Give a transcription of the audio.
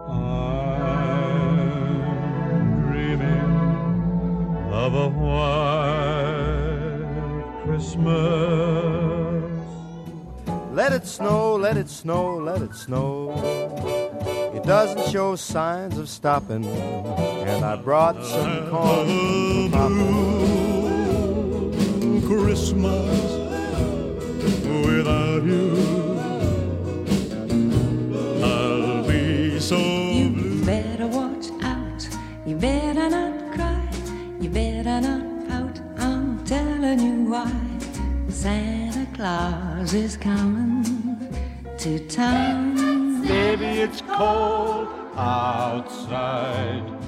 I'm dreaming of a white Christmas. Let it snow, let it snow, let it snow. It doesn't show signs of stopping, and I brought some corn for popping. Christmas without you, I'll be so You better watch out, you better not cry, you better not pout, I'm telling you why. Santa Claus is coming to town. Baby, it's cold outside.